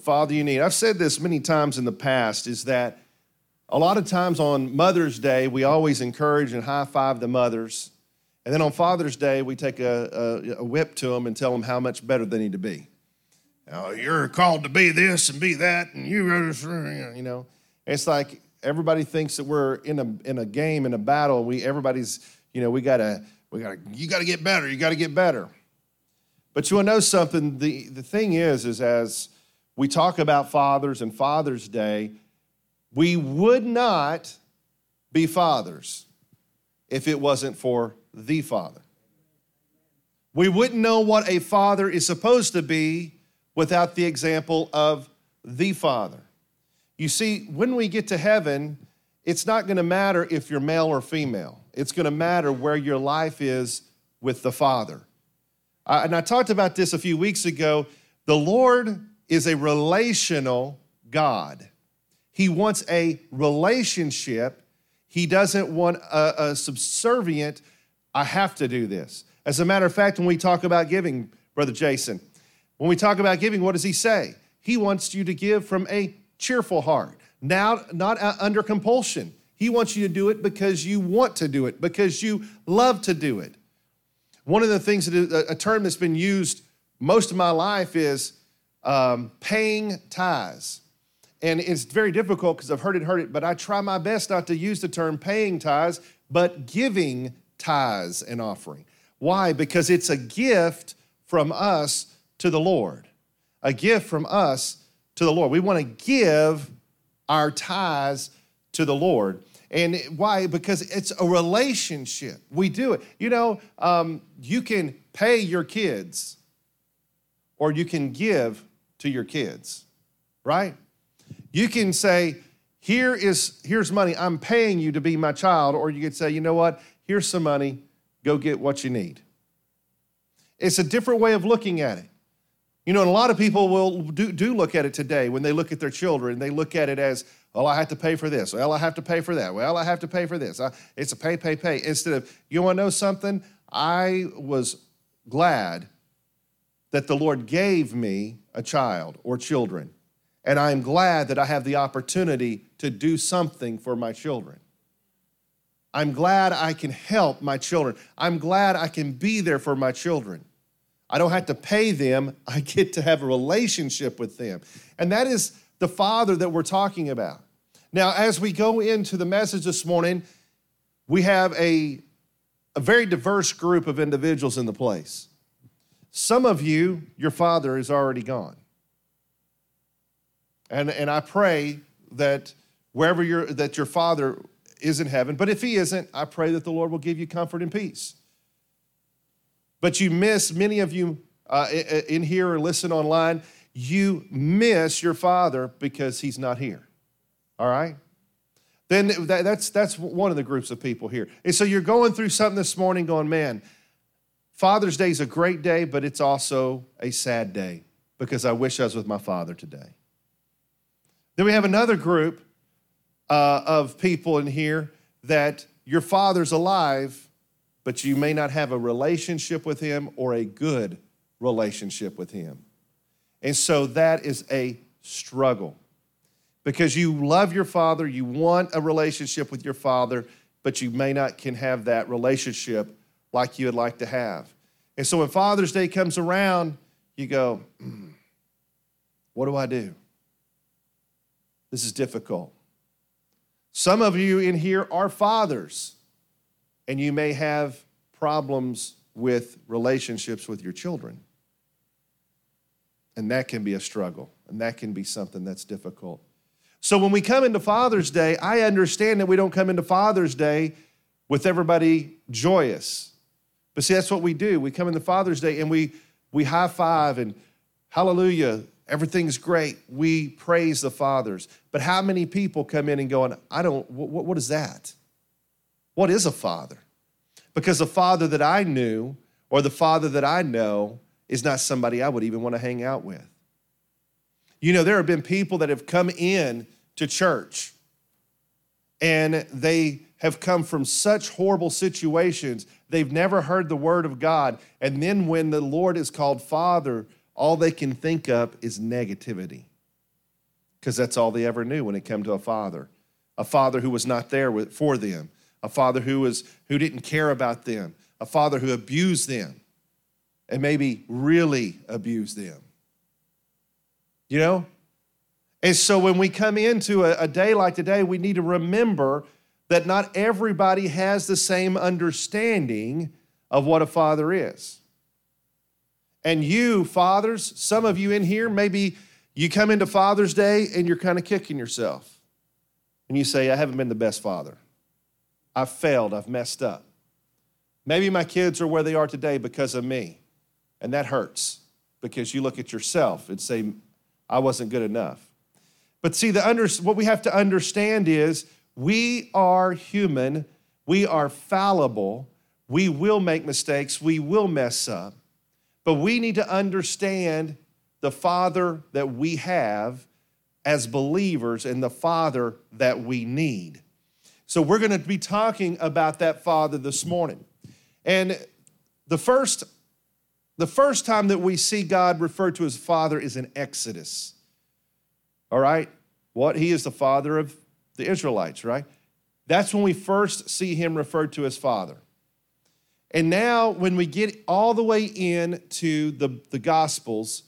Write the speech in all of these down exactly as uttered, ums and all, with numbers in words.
father you need. I've said this many times in the past, is that a lot of times on Mother's Day, we always encourage and high-five the mothers. And then on Father's Day, we take a, a, a whip to them and tell them how much better they need to be. Oh, you're called to be this and be that, and you, you know. It's like everybody thinks that we're in a in a game, in a battle. We everybody's, you know, we gotta we gotta you gotta get better. You gotta get better. But you want to know something? The the thing is, is as we talk about fathers and Father's Day, we would not be fathers if it wasn't for the Father. We wouldn't know what a father is supposed to be without the example of the Father. You see, when we get to heaven, it's not going to matter if you're male or female. It's going to matter where your life is with the Father. Uh, and I talked about this a few weeks ago. The Lord is a relational God. He wants a relationship. He doesn't want a, a subservient, I have to do this. As a matter of fact, when we talk about giving, Brother Jason, when we talk about giving, what does he say? He wants you to give from a cheerful heart, now not under compulsion. He wants you to do it because you want to do it, because you love to do it. One of the things, that a term that's been used most of my life is um, paying tithes. And it's very difficult because I've heard it, heard it, but I try my best not to use the term paying tithes, but giving tithes and offering. Why? Because it's a gift from us to the Lord. A gift from us to the Lord. We want to give our tithes to the Lord. And why? Because it's a relationship. We do it. You know, um, you can pay your kids or you can give to your kids, right? You can say, Here is, here's money. I'm paying you to be my child. Or you could say, you know what? Here's some money. Go get what you need. It's a different way of looking at it. You know, and a lot of people will do, do look at it today when they look at their children. They look at it as, well, I have to pay for this. Well, I have to pay for that. Well, I have to pay for this. I, it's a pay, pay, pay. Instead of, you want to know something? I was glad that the Lord gave me a child or children. And I'm glad that I have the opportunity to do something for my children. I'm glad I can help my children. I'm glad I can be there for my children. I don't have to pay them. I get to have a relationship with them. And that is the Father that we're talking about. Now, as we go into the message this morning, we have a, a very diverse group of individuals in the place. Some of you, your father is already gone. And, and I pray that wherever you're, that your father is in heaven, but if he isn't, I pray that the Lord will give you comfort and peace. But you miss, many of you uh, in here or listen online, you miss your father because he's not here, all right? Then that, that's, that's one of the groups of people here. And so you're going through something this morning going, man, Father's Day is a great day, but it's also a sad day because I wish I was with my father today. Then we have another group uh, of people in here that your father's alive, but you may not have a relationship with him or a good relationship with him. And so that is a struggle because you love your father, you want a relationship with your father, but you may not can have that relationship like you would like to have. And so when Father's Day comes around, you go, mm, what do I do? This is difficult. Some of you in here are fathers, and you may have problems with relationships with your children. And that can be a struggle, and that can be something that's difficult. So when we come into Father's Day, I understand that we don't come into Father's Day with everybody joyous. But see, that's what we do. We come into Father's Day, and we, we high-five, and hallelujah, everything's great. We praise the fathers. But how many people come in and go, I don't, what, what is that? What is a father? Because the father that I knew or the father that I know is not somebody I would even want to hang out with. You know, there have been people that have come in to church and they have come from such horrible situations. They've never heard the word of God. And then when the Lord is called Father, all they can think of is negativity. because that's all they ever knew when it came to a father. A father who was not there with, for them, a father who was who didn't care about them, a father who abused them, and maybe really abused them. You know? And so when we come into a, a day like today, we need to remember that not everybody has the same understanding of what a father is. And you, fathers, some of you in here, maybe you come into Father's Day and you're kind of kicking yourself. And you say, I haven't been the best father. I've failed, I've messed up. Maybe my kids are where they are today because of me. And that hurts because you look at yourself and say, I wasn't good enough. But see, the under, what we have to understand is we are human, we are fallible, we will make mistakes, we will mess up, but we need to understand the Father that we have as believers and the Father that we need. So we're going to be talking about that Father this morning. And the first, the first time that we see God referred to as Father is in Exodus. All right? What? He is the father of the Israelites, right? That's when we first see him referred to as Father. And now when we get all the way into the, the Gospels,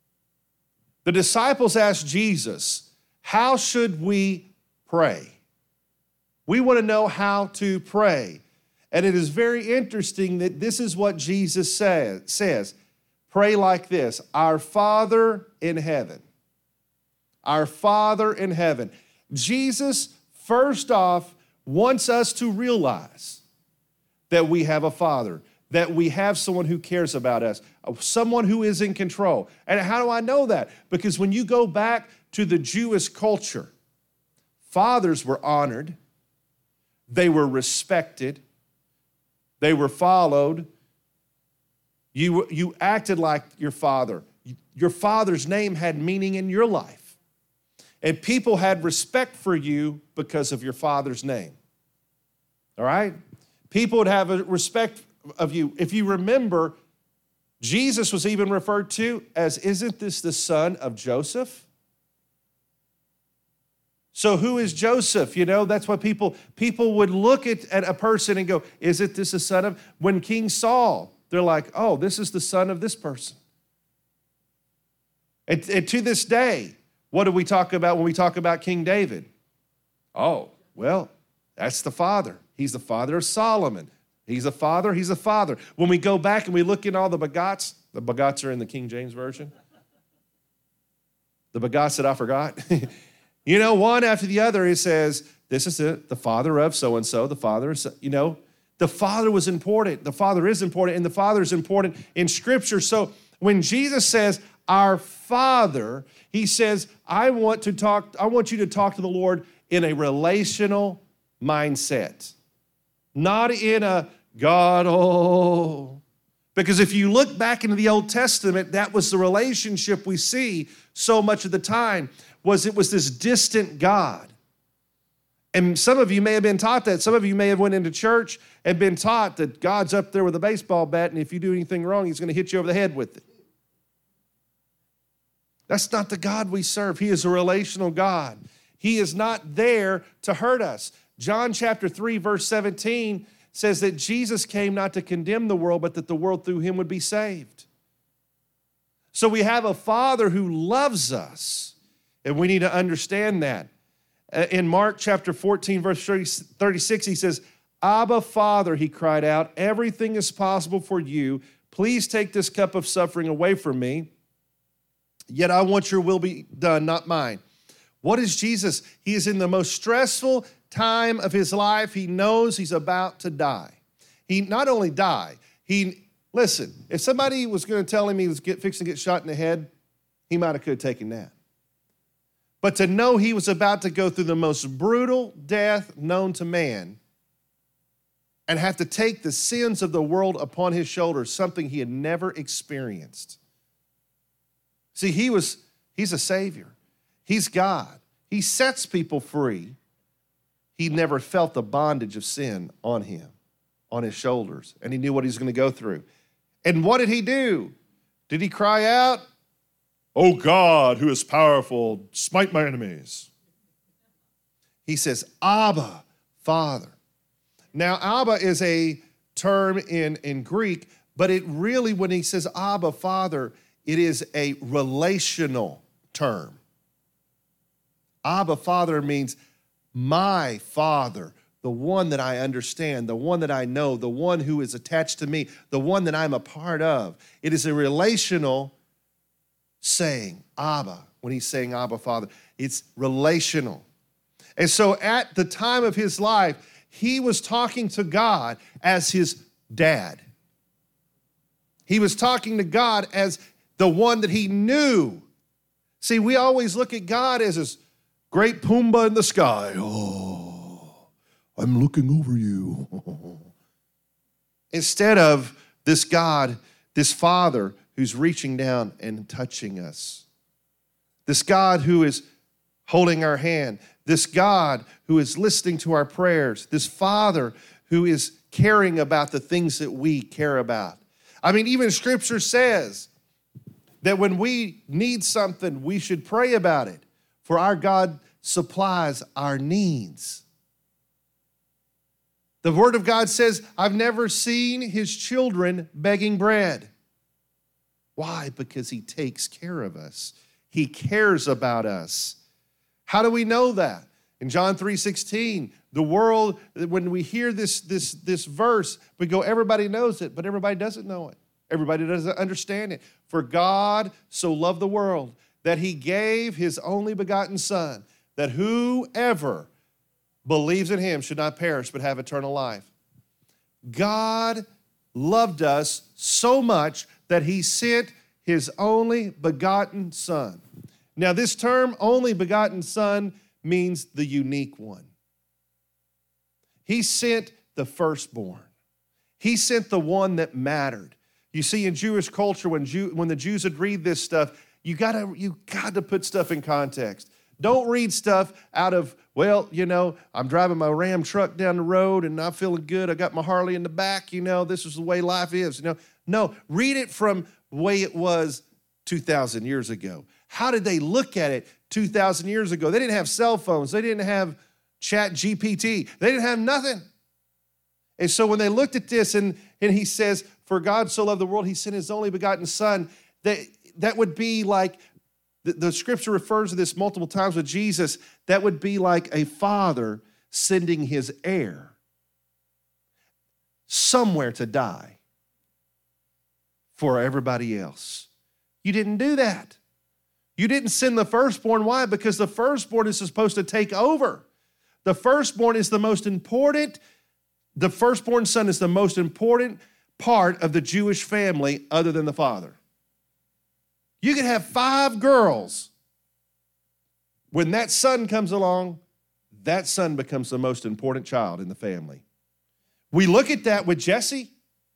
the disciples asked Jesus, how should we pray? We want to know how to pray. And it is very interesting that this is what Jesus say, says. Pray like this, our Father in heaven. Our Father in heaven. Jesus, first off, wants us to realize that we have a Father, that we have someone who cares about us, someone who is in control. And how do I know that? Because when you go back to the Jewish culture, fathers were honored, they were respected, they were followed. You, you acted like your father. Your father's name had meaning in your life. And people had respect for you because of your father's name. All right? People would have a respect of you. If you remember, Jesus was even referred to as, isn't this the son of Joseph? So who is Joseph? You know, that's what people, people would look at, at a person and go, isn't this the son of, when King Saul, they're like, oh, this is the son of this person. And, and to this day, what do we talk about when we talk about King David? Oh, well, that's the father. He's the father of Solomon. He's a father, he's a father. When we go back and we look in all the begots, the begots are in the King James Version. The begots that I forgot. You know, one after the other, it says, this is it, the father of so-and-so, the father of, so, you know, the father was important. The father is important, and the father is important in Scripture. So when Jesus says, our Father, he says, I want to talk, I want you to talk to the Lord in a relational mindset. Not in a God, oh. Because if you look back into the Old Testament, that was the relationship we see so much of the time, was it was this distant God. And some of you may have been taught that. Some of you may have went into church and been taught that God's up there with a baseball bat, and if you do anything wrong, he's going to hit you over the head with it. That's not the God we serve. He is a relational God. He is not there to hurt us. John chapter three, verse seventeen says that Jesus came not to condemn the world, but that the world through him would be saved. So we have a Father who loves us, and we need to understand that. In Mark chapter fourteen, verse thirty-six, he says, Abba, Father, he cried out, everything is possible for you. Please take this cup of suffering away from me. Yet I want your will be done, not mine. What is Jesus? He is in the most stressful time of his life. He knows he's about to die. He not only died, he, listen, if somebody was going to tell him he was get, fixing to get shot in the head, he might have could have taken that. But to know he was about to go through the most brutal death known to man and have to take the sins of the world upon his shoulders, something he had never experienced. See, he was, he's a Savior. He's God. He sets people free. He never felt the bondage of sin on him, on his shoulders, and he knew what he was going to go through. And what did he do? Did he cry out? "O God, who is powerful, smite my enemies." He says, Abba, Father. Now, Abba is a term in, in Greek, but it really, when he says Abba, Father, it is a relational term. Abba, Father means my Father, the one that I understand, the one that I know, the one who is attached to me, the one that I'm a part of. It is a relational saying, Abba, when he's saying Abba, Father. It's relational. And so at the time of his life, he was talking to God as his dad. He was talking to God as the one that he knew. See, we always look at God as this great Pumbaa in the sky. Oh, I'm looking over you. Instead of this God, this Father who's reaching down and touching us. This God who is holding our hand. This God who is listening to our prayers. This Father who is caring about the things that we care about. I mean, even Scripture says that when we need something, we should pray about it, for our God supplies our needs. The Word of God says, I've never seen his children begging bread. Why? Because he takes care of us. He cares about us. How do we know that? In John three sixteen, the world, when we hear this, this, this verse, we go, everybody knows it, but everybody doesn't know it. Everybody doesn't understand it. For God so loved the world that he gave his only begotten Son, that whoever believes in him should not perish but have eternal life. God loved us so much that he sent his only begotten Son. Now, this term, only begotten Son, means the unique one. He sent the firstborn. He sent the one that mattered. You see, in Jewish culture, when, Jew, when the Jews would read this stuff, you gotta, you got to put stuff in context. Don't read stuff out of, well, you know, I'm driving my Ram truck down the road and I'm feeling good. I got my Harley in the back, you know, this is the way life is. You know, no, read it from the way it was two thousand years ago. How did they look at it two thousand years ago? They didn't have cell phones. They didn't have Chat G P T. They didn't have nothing. And so when they looked at this and, and he says, for God so loved the world, he sent his only begotten Son, that, that would be like, the, the Scripture refers to this multiple times with Jesus, that would be like a father sending his heir somewhere to die for everybody else. You didn't do that. You didn't send the firstborn. Why? Because the firstborn is supposed to take over. The firstborn is the most important, the firstborn son is the most important part of the Jewish family other than the father. You could have five girls. When that son comes along, that son becomes the most important child in the family. We look at that with Jesse.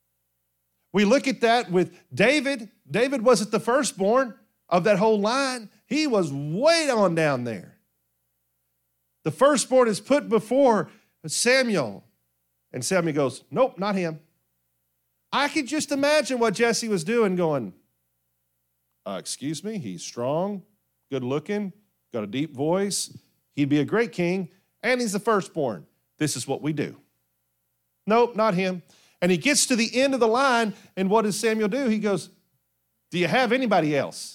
We look at that with David. David wasn't the firstborn of that whole line. He was way on down there. The firstborn is put before Samuel. And Samuel goes, nope, not him. I could just imagine what Jesse was doing, going, uh, excuse me, he's strong, good looking, got a deep voice. He'd be a great king, and he's the firstborn. This is what we do. Nope, not him. And he gets to the end of the line, and what does Samuel do? He goes, do you have anybody else?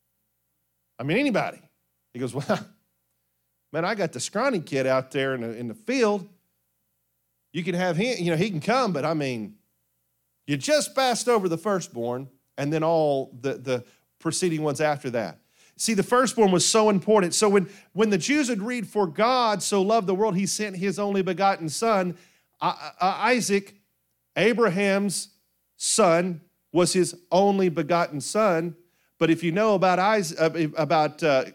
I mean, anybody. He goes, well, man, I got the scrawny kid out there in the, in the field. You can have him, you know, he can come, but I mean, you just passed over the firstborn and then all the, the preceding ones after that. See, the firstborn was so important. So when, when the Jews would read, for God so loved the world, he sent his only begotten son, Isaac, Abraham's son, was his only begotten son. But if you know about Isaac, about uh,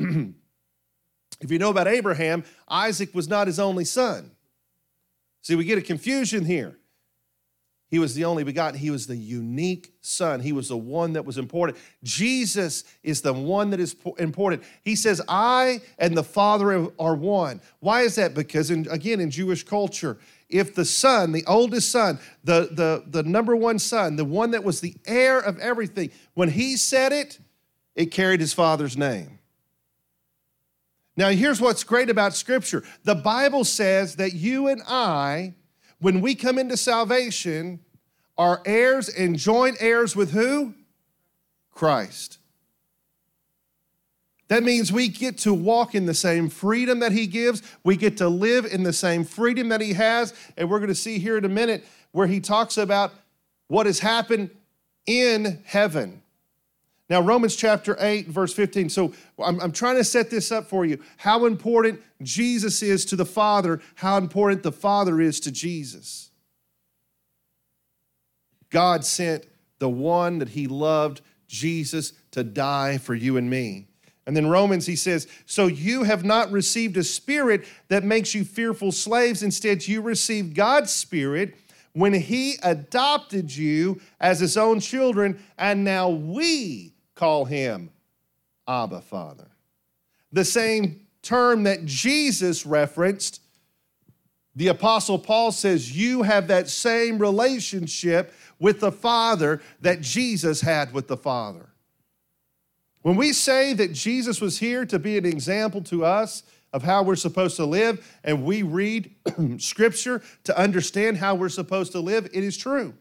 if you know about Abraham, Isaac was not his only son. See, we get a confusion here. He was the only begotten. He was the unique son. He was the one that was important. Jesus is the one that is important. He says, I and the Father are one. Why is that? Because, in, again, in Jewish culture, if the son, the oldest son, the, the, the number one son, the one that was the heir of everything, when he said it, it carried his Father's name. Now, here's what's great about Scripture. The Bible says that you and I, when we come into salvation, are heirs and joint heirs with who? Christ. That means we get to walk in the same freedom that he gives. We get to live in the same freedom that he has. And we're going to see here in a minute where he talks about what has happened in heaven. Now, Romans chapter eight, verse fifteen. So I'm, I'm trying to set this up for you. How important Jesus is to the Father, how important the Father is to Jesus. God sent the one that he loved, Jesus, to die for you and me. And then Romans, he says, so you have not received a spirit that makes you fearful slaves. Instead, you received God's Spirit when he adopted you as his own children, and now we call him Abba, Father. The same term that Jesus referenced, the Apostle Paul says, you have that same relationship with the Father that Jesus had with the Father. When we say that Jesus was here to be an example to us of how we're supposed to live, and we read Scripture to understand how we're supposed to live, it is true.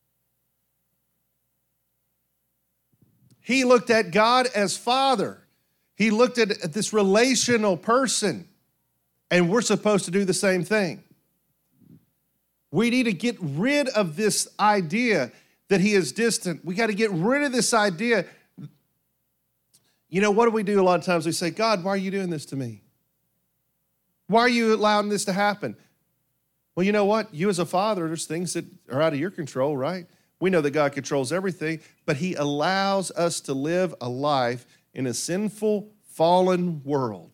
He looked at God as Father. He looked at this relational person, and we're supposed to do the same thing. We need to get rid of this idea that he is distant. We got to get rid of this idea. You know, what do we do a lot of times? We say, God, why are you doing this to me? Why are you allowing this to happen? Well, you know what? You as a father, there's things that are out of your control, right? We know that God controls everything, but he allows us to live a life in a sinful, fallen world.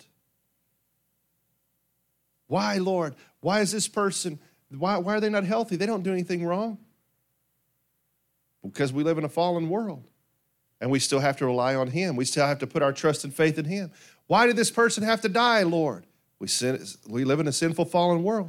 Why, Lord? Why is this person, why, why are they not healthy? They don't do anything wrong. Because we live in a fallen world. And we still have to rely on him. We still have to put our trust and faith in him. Why did this person have to die, Lord? We, sin, we live in a sinful, fallen world.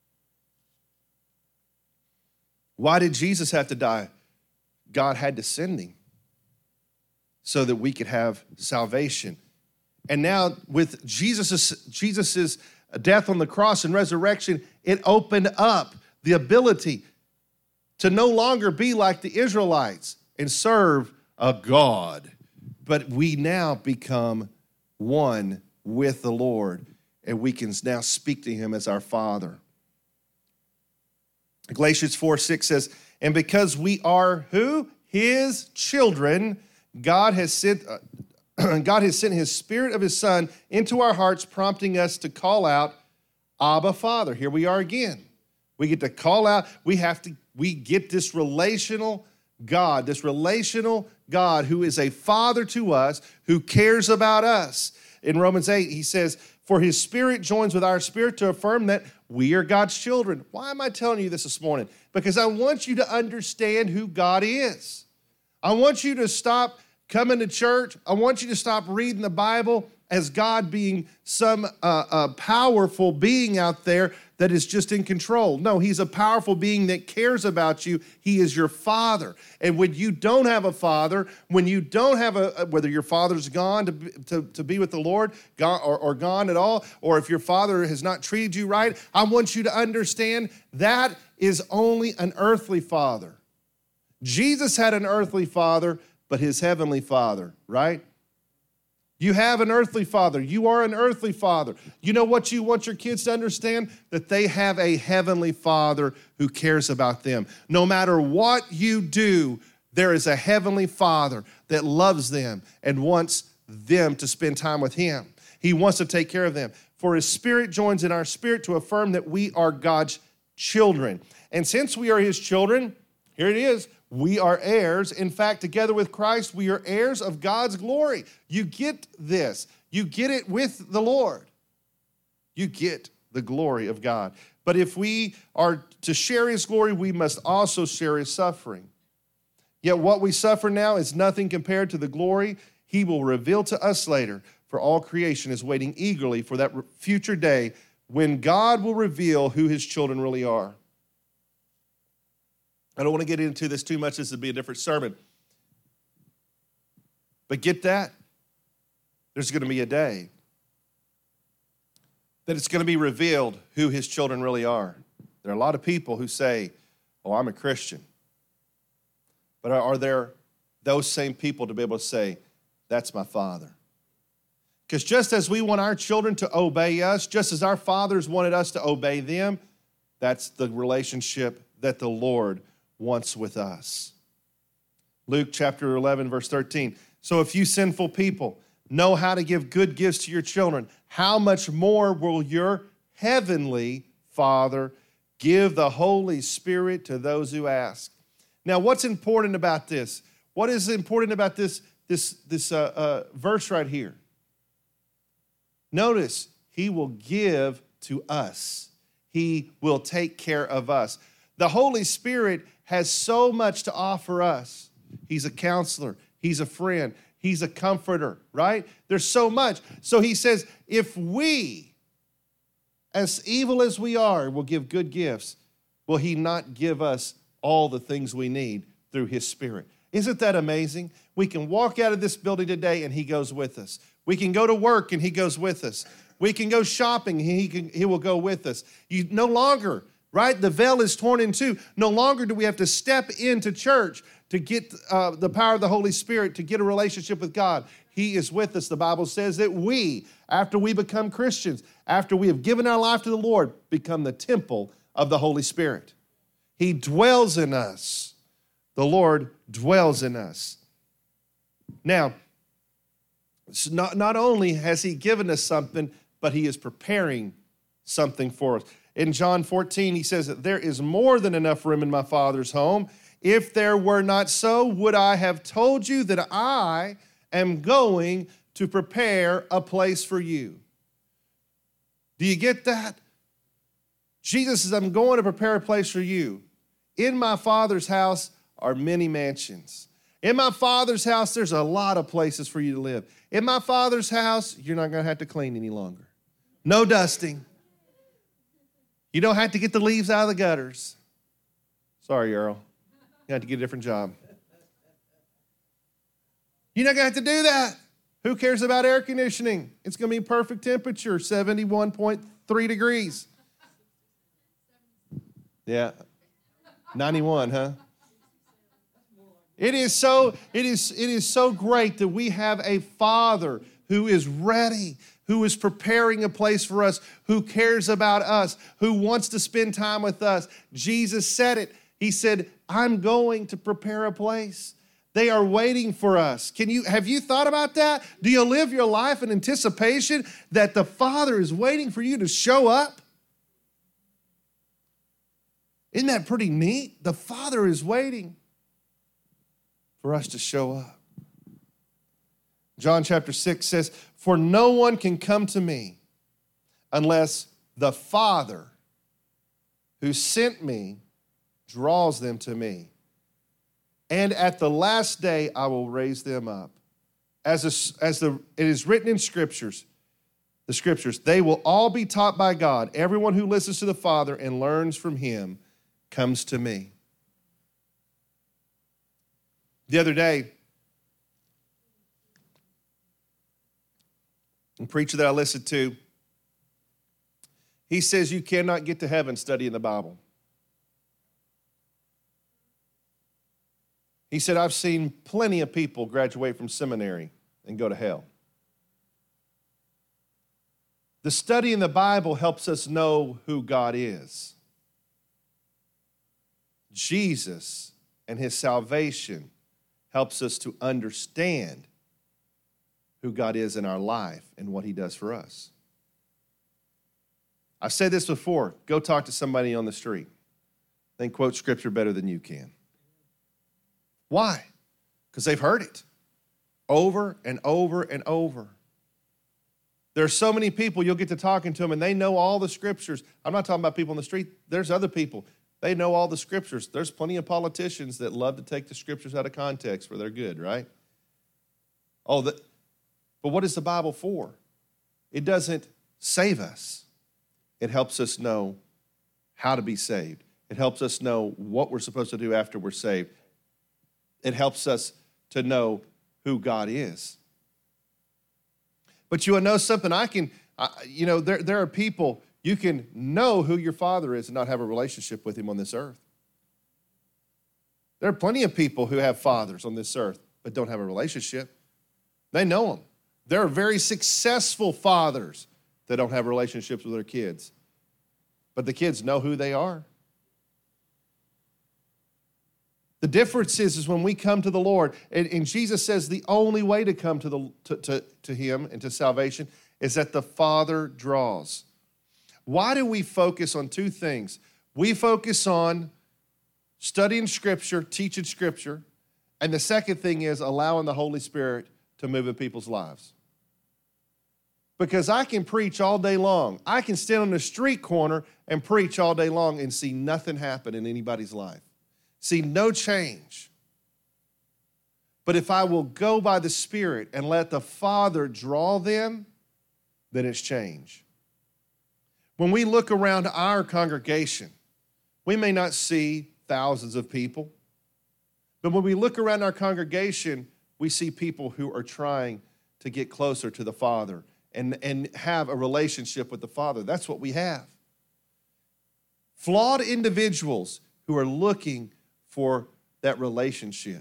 Why did Jesus have to die? God had to send him so that we could have salvation. And now with Jesus' Jesus's death on the cross and resurrection, it opened up the ability to no longer be like the Israelites and serve a God, but we now become one with the Lord, and we can now speak to him as our Father. Galatians four six says, and because we are who? His children, God has sent, uh, God has sent his Spirit of his Son into our hearts, prompting us to call out, Abba, Father. Here we are again. We get to call out, we have to, we get this relational God, this relational God who is a father to us, who cares about us. In Romans eight, he says, for his Spirit joins with our spirit to affirm that we are God's children. Why am I telling you this this morning? Because I want you to understand who God is. I want you to stop coming to church. I want you to stop reading the Bible as God being some uh, uh, powerful being out there that is just in control. No, he's a powerful being that cares about you. He is your Father. And when you don't have a father, when you don't have a, whether your father's gone to, to, to be with the Lord gone, or, or gone at all, or if your father has not treated you right, I want you to understand that is only an earthly father. Jesus had an earthly father, but his heavenly Father, right? You have an earthly father. You are an earthly father. You know what you want your kids to understand? That they have a heavenly Father who cares about them. No matter what you do, there is a heavenly Father that loves them and wants them to spend time with him. He wants to take care of them. For his Spirit joins in our spirit to affirm that we are God's children. And since we are his children, here it is, we are heirs. In fact, together with Christ, we are heirs of God's glory. You get this. You get it with the Lord. You get the glory of God. But if we are to share his glory, we must also share his suffering. Yet what we suffer now is nothing compared to the glory he will reveal to us later. For all creation is waiting eagerly for that future day when God will reveal who his children really are. I don't want to get into this too much. This would be a different sermon. But get that? There's going to be a day that it's going to be revealed who his children really are. There are a lot of people who say, oh, I'm a Christian. But are there those same people to be able to say, that's my Father? Because just as we want our children to obey us, just as our fathers wanted us to obey them, that's the relationship that the Lord wants with us. Luke chapter eleven, verse thirteen. So if you sinful people know how to give good gifts to your children, how much more will your heavenly Father give the Holy Spirit to those who ask? Now, what's important about this? What is important about this, this, this uh, uh, verse right here? Notice, he will give to us. He will take care of us. The Holy Spirit has so much to offer us. He's a counselor. He's a friend. He's a comforter, right? There's so much. So he says, if we, as evil as we are, will give good gifts, will he not give us all the things we need through his Spirit? Isn't that amazing? We can walk out of this building today and he goes with us. We can go to work and he goes with us. We can go shopping and he, can, he will go with us. You no longer, right? The veil is torn in two. No longer do we have to step into church to get uh, the power of the Holy Spirit, to get a relationship with God. He is with us. The Bible says that we, after we become Christians, after we have given our life to the Lord, become the temple of the Holy Spirit. He dwells in us. The Lord dwells in us. Now, not, not only has he given us something, but he is preparing something for us. In John fourteen, he says that there is more than enough room in my Father's home. If there were not so, would I have told you that I am going to prepare a place for you? Do you get that? Jesus says, I'm going to prepare a place for you. In my Father's house are many mansions. In my Father's house, there's a lot of places for you to live. In my Father's house, you're not going to have to clean any longer. No dusting. You don't have to get the leaves out of the gutters. Sorry, Earl. You have to get a different job. You're not going to have to do that. Who cares about air conditioning? It's going to be perfect temperature, seventy-one point three degrees. Yeah. ninety-one, huh? It is so, it is, it is so great that we have a Father who is ready, who is preparing a place for us, who cares about us, who wants to spend time with us. Jesus said it. He said, I'm going to prepare a place. They are waiting for us. Can you, have you thought about that? Do you live your life in anticipation that the Father is waiting for you to show up? Isn't that pretty neat? The Father is waiting for us to show up. John chapter six says, for no one can come to me unless the Father who sent me draws them to me. And at the last day, I will raise them up. As, a, as the, it is written in scriptures, the scriptures, they will all be taught by God. Everyone who listens to the Father and learns from him comes to me. The other day, a preacher that I listened to, he says you cannot get to heaven studying the Bible. He said, I've seen plenty of people graduate from seminary and go to hell. The study in the Bible helps us know who God is. Jesus and his salvation helps us to understand who God is in our life and what he does for us. I've said this before. Go talk to somebody on the street. They can quote scripture better than you can. Why? Because they've heard it over and over and over. There are so many people, you'll get to talking to them, and they know all the scriptures. I'm not talking about people on the street. There's other people. They know all the scriptures. There's plenty of politicians that love to take the scriptures out of context for their good, right? Oh, the, but what is the Bible for? It doesn't save us. It helps us know how to be saved. It helps us know what we're supposed to do after we're saved. It helps us to know who God is. But you want to know something? I can, uh, you know, there, there are people, you can know who your father is and not have a relationship with him on this earth. There are plenty of people who have fathers on this earth but don't have a relationship. They know them. There are very successful fathers that don't have relationships with their kids, but the kids know who they are. The difference is, is when we come to the Lord, and, and Jesus says the only way to come to, the, to, to, to him and to salvation is that the Father draws. Why do we focus on two things? We focus on studying Scripture, teaching Scripture, and the second thing is allowing the Holy Spirit to move in people's lives. Because I can preach all day long. I can stand on the street corner and preach all day long and see nothing happen in anybody's life. See no change. But if I will go by the Spirit and let the Father draw them, then it's change. When we look around our congregation, we may not see thousands of people, but when we look around our congregation, we see people who are trying to get closer to the Father and, and have a relationship with the Father. That's what we have. Flawed individuals who are looking for that relationship.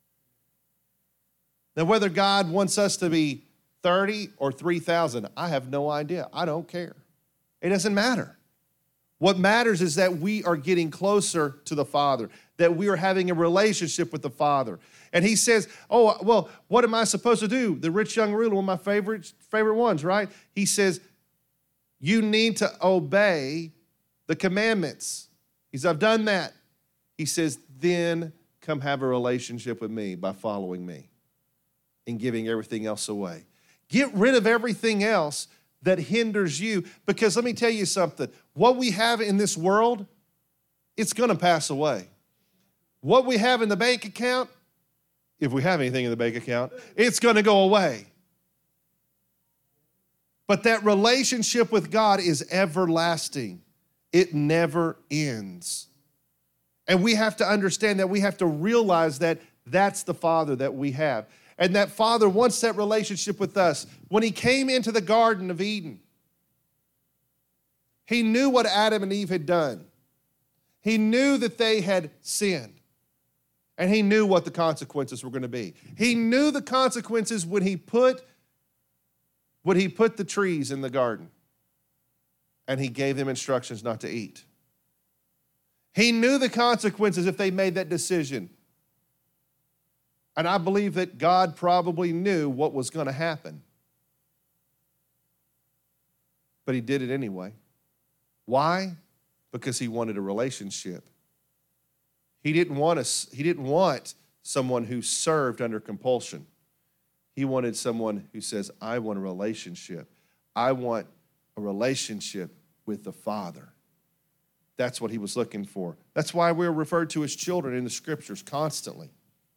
Now, whether God wants us to be thirty or three thousand, I have no idea. I don't care. It doesn't matter. What matters is that we are getting closer to the Father, that we are having a relationship with the Father. And he says, oh, well, what am I supposed to do? The rich young ruler, one of my favorite, favorite ones, right? He says, you need to obey the commandments. He says, I've done that. He says, then come have a relationship with me by following me and giving everything else away. Get rid of everything else that hinders you, because let me tell you something. What we have in this world, it's going to pass away. What we have in the bank account, if we have anything in the bank account, it's going to go away. But that relationship with God is everlasting. It never ends. And we have to understand that. We have to realize that that's the Father that we have. And that Father wants that relationship with us. When he came into the Garden of Eden, he knew what Adam and Eve had done. He knew that they had sinned. And he knew what the consequences were going to be. He knew the consequences when he put, when he put the trees in the garden. And he gave them instructions not to eat. He knew the consequences if they made that decision. And I believe that God probably knew what was going to happen. But he did it anyway. Why? Because he wanted a relationship. He didn't want us, he didn't want someone who served under compulsion. He wanted someone who says, I want a relationship. I want a relationship with the Father. That's what he was looking for. That's why we're referred to as children in the Scriptures constantly.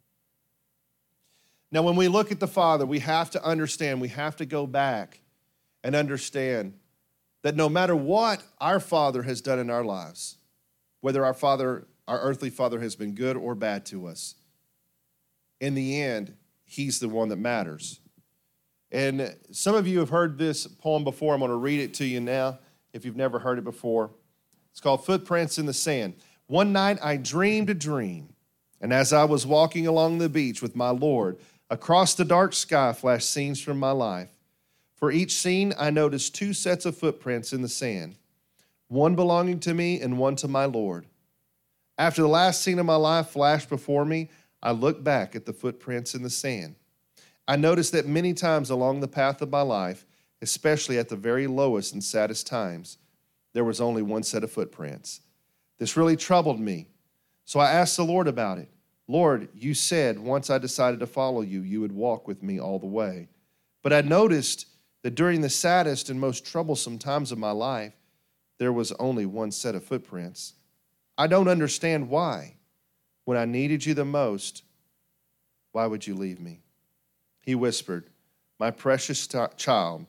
Now, when we look at the Father, we have to understand, we have to go back and understand that no matter what our Father has done in our lives, whether our Father, our earthly Father has been good or bad to us, in the end, he's the one that matters. And some of you have heard this poem before. I'm going to read it to you now if you've never heard it before. It's called Footprints in the Sand. One night I dreamed a dream, and as I was walking along the beach with my Lord, across the dark sky flashed scenes from my life. For each scene, I noticed two sets of footprints in the sand, one belonging to me and one to my Lord. After the last scene of my life flashed before me, I looked back at the footprints in the sand. I noticed that many times along the path of my life, especially at the very lowest and saddest times, there was only one set of footprints. This really troubled me, so I asked the Lord about it. Lord, you said once I decided to follow you, you would walk with me all the way. But I noticed that during the saddest and most troublesome times of my life, there was only one set of footprints. I don't understand why. When I needed you the most, why would you leave me? He whispered, my precious t- child,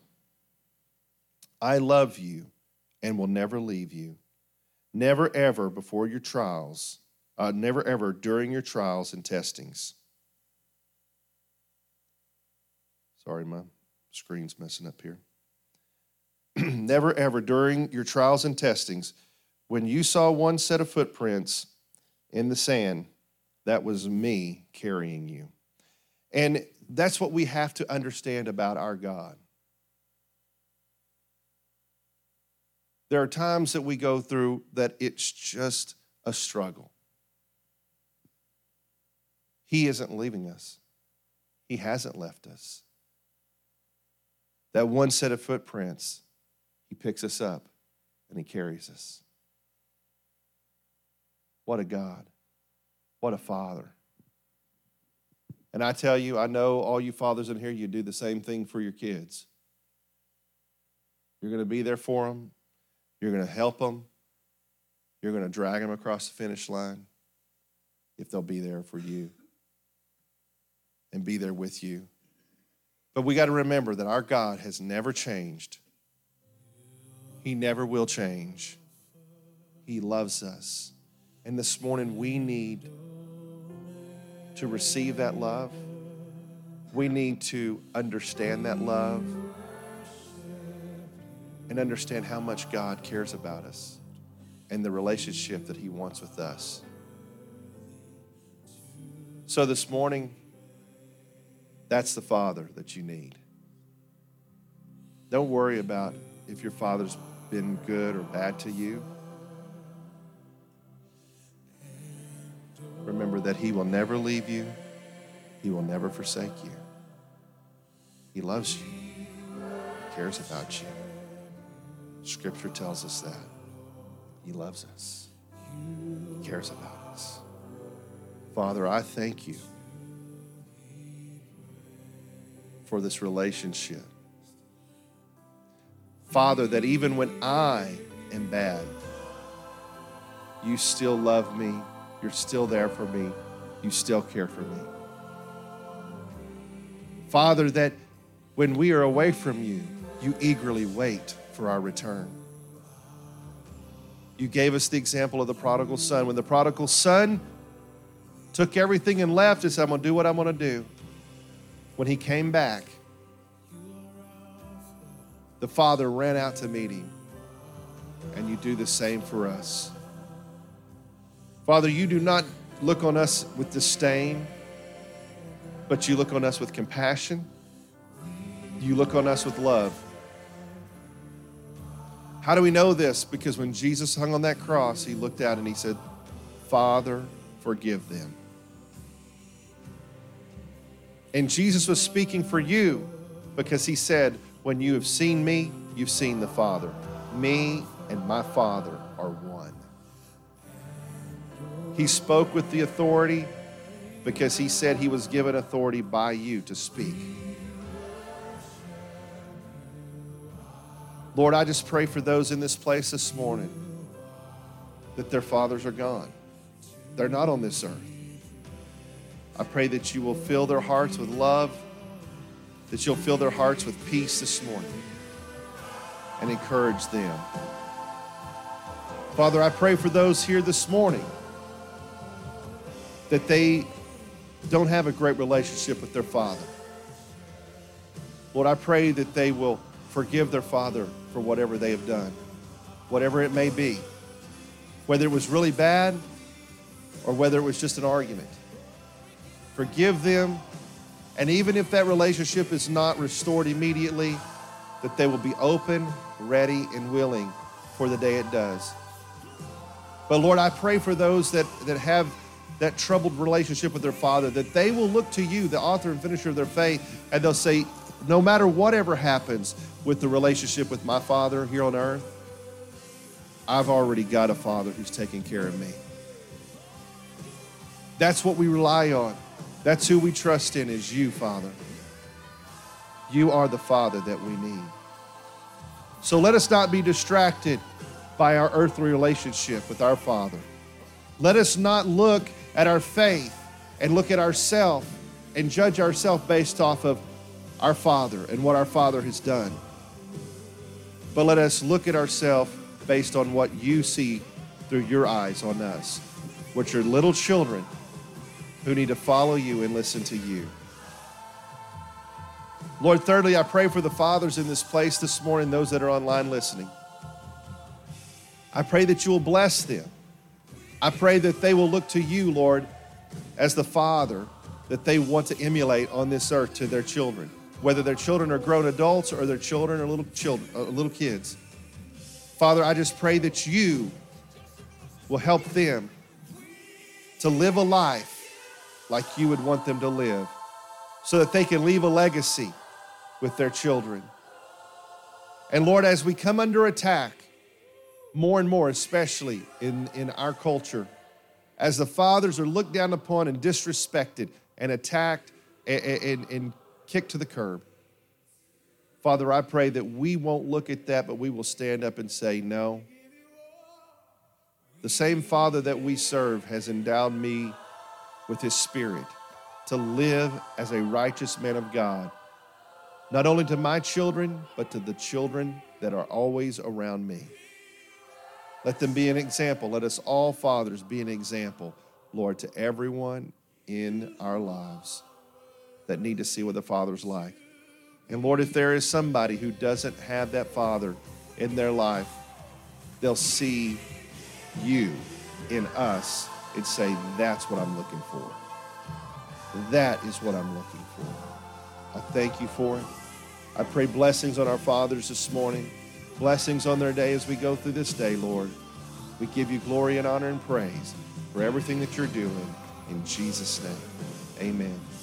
I love you and will never leave you. Never ever before your trials, uh, never ever during your trials and testings. Sorry, my screen's messing up here. Never ever during your trials and testings, when you saw one set of footprints in the sand, that was me carrying you. And that's what we have to understand about our God. There are times that we go through that it's just a struggle. He isn't leaving us. He hasn't left us. That one set of footprints, he picks us up and he carries us. What a God. What a Father. And I tell you, I know all you fathers in here, you do the same thing for your kids. You're going to be there for them. You're going to help them. You're going to drag them across the finish line if they'll be there for you and be there with you. But we got to remember that our God has never changed. He never will change. He loves us. And this morning we need to receive that love. We need to understand that love and understand how much God cares about us and the relationship that he wants with us. So this morning, that's the Father that you need. Don't worry about if your father's been good or bad to you. Remember that he will never leave you. He will never forsake you. He loves you. He cares about you. Scripture tells us that. He loves us. He cares about us. Father, I thank you for this relationship. Father, that even when I am bad, you still love me. You're still there for me. You still care for me. Father, that when we are away from you, you eagerly wait for our return. You gave us the example of the prodigal son. When the prodigal son took everything and left and said, I'm going to do what I'm going to do. When he came back, the father ran out to meet him. And you do the same for us. Father, you do not look on us with disdain, but you look on us with compassion. You look on us with love. How do we know this? Because when Jesus hung on that cross, he looked out and he said, Father, forgive them. And Jesus was speaking for you because he said, when you have seen me, you've seen the Father. Me and my Father are one. He spoke with the authority because he said he was given authority by you to speak. Lord, I just pray for those in this place this morning that their fathers are gone. They're not on this earth. I pray that you will fill their hearts with love, that you'll fill their hearts with peace this morning and encourage them. Father, I pray for those here this morning that they don't have a great relationship with their father. Lord, I pray that they will forgive their father for whatever they have done, whatever it may be, whether it was really bad or whether it was just an argument. Forgive them, and even if that relationship is not restored immediately, that they will be open, ready, and willing for the day it does. But Lord, I pray for those that, that have that troubled relationship with their father, that they will look to you, the author and finisher of their faith, and they'll say, no matter whatever happens with the relationship with my father here on earth, I've already got a father who's taking care of me. That's what we rely on. That's who we trust in, is you, Father. You are the Father that we need. So let us not be distracted by our earthly relationship with our Father. Let us not look at our faith and look at ourselves and judge ourselves based off of our Father and what our Father has done. But let us look at ourselves based on what you see through your eyes on us, which are little children who need to follow you and listen to you. Lord, thirdly, I pray for the fathers in this place this morning, those that are online listening. I pray that you will bless them. I pray that they will look to you, Lord, as the father that they want to emulate on this earth to their children, whether their children are grown adults or their children are little children, uh, little kids. Father, I just pray that you will help them to live a life like you would want them to live, so that they can leave a legacy with their children. And Lord, as we come under attack, more and more, especially in, in our culture, as the fathers are looked down upon and disrespected and attacked and, and, and kicked to the curb, Father, I pray that we won't look at that, but we will stand up and say, no. The same Father that we serve has endowed me with his Spirit to live as a righteous man of God, not only to my children, but to the children that are always around me. Let them be an example. Let us all, fathers, be an example, Lord, to everyone in our lives that need to see what the Father's like. And Lord, if there is somebody who doesn't have that Father in their life, they'll see you in us and say, that's what I'm looking for. That is what I'm looking for. I thank you for it. I pray blessings on our fathers this morning, blessings on their day as we go through this day, Lord. We give you glory and honor and praise for everything that you're doing. In Jesus' name, amen.